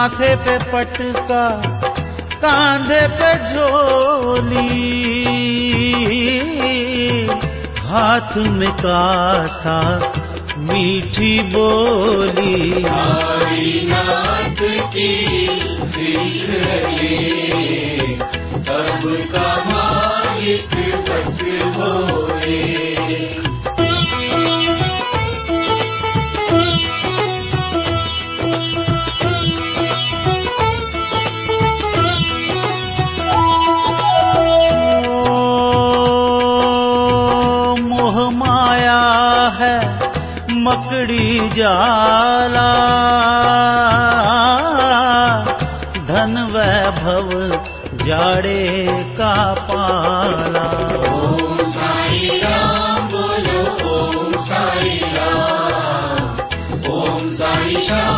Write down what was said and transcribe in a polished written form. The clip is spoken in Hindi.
माथे पे पटका, कांधे पे झोली, हाथ में कासा मीठी बोली। साईनाथ की सीख ले, सबका मालिक बस भोले। मोह माया है मकड़ी जाला, धन वैभव जाड़े का पाला। ओम साई राम बोलो, ओम साई राम, ओम साई राम।